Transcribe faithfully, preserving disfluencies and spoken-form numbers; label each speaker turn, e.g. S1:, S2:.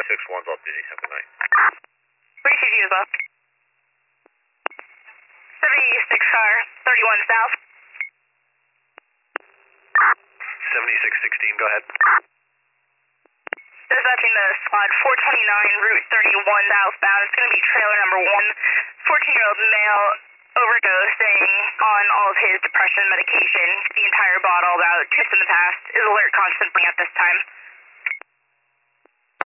S1: six one's off duty. Have a good night.
S2: three C G is up. seventy-six car, thirty-one south.
S1: seventy-six sixteen, go ahead.
S2: Dispatching the squad four twenty-nine, Route thirty-one southbound. It's going to be trailer number one. fourteen-year-old male overdosing on all of his depression medication. The entire bottle, about two in the past. Is alert constantly at this time.